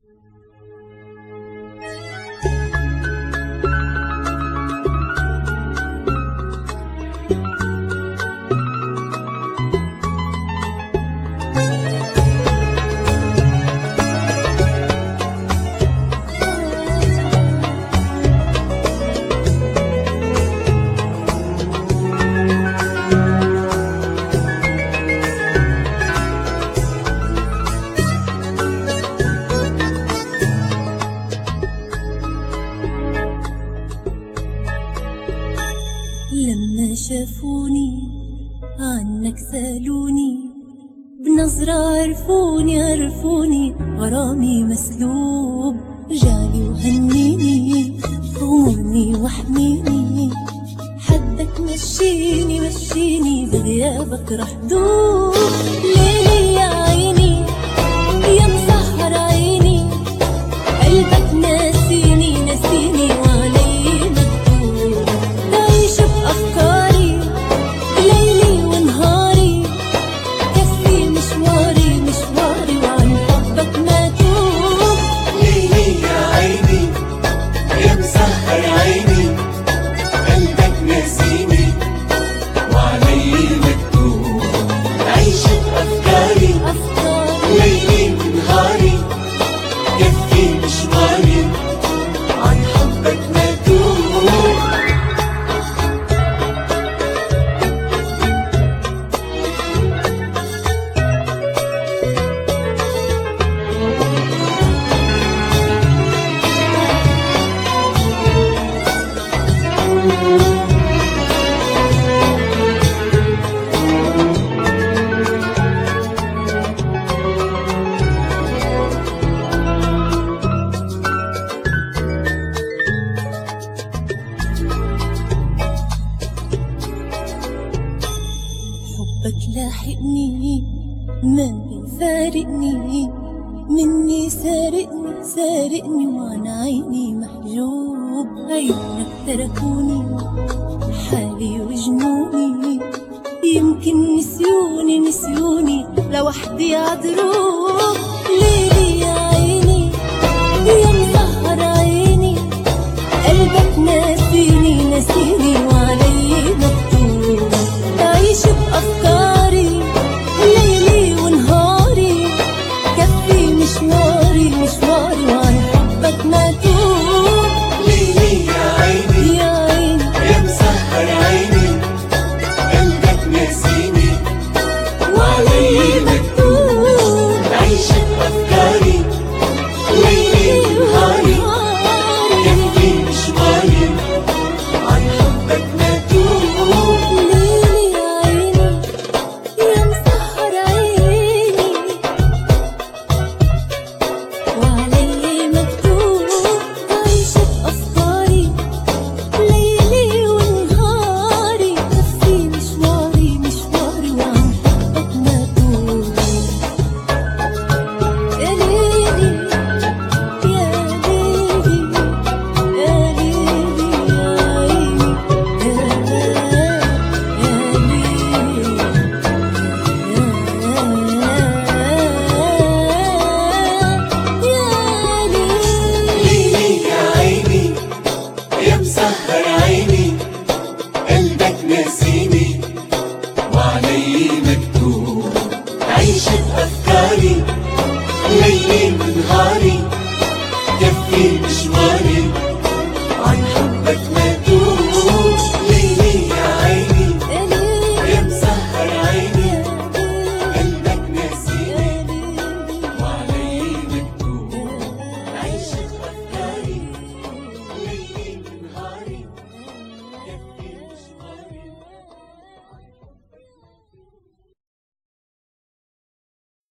لما شافوني عنك سألوني، بنظرة عرفوني غرامي مسلوب. رجالي وهنيني غمرني وحميني، حدك مشيني بغيابك رح دوب. ليلي يا عيني يا مسهر عيني، قلبك ناسيني وعلي مكتوب. تعيش بأفكاري ليلي ونهاري، كفي مشواري وعن حبك ما توب. ليلي يا عيني يا مسهر عيني، قلبك ناسيني وعلي مكتوب. عيش بأفكاري ليلي ونهاري، كفي مشواري عن حبك ما توب. حبك لاحقني ما بيفارقني، مني سارقني وعن عيني محجوب. عيونك تركوني حالي وجنوني، يمكن نسيوني لوحدي عدروب.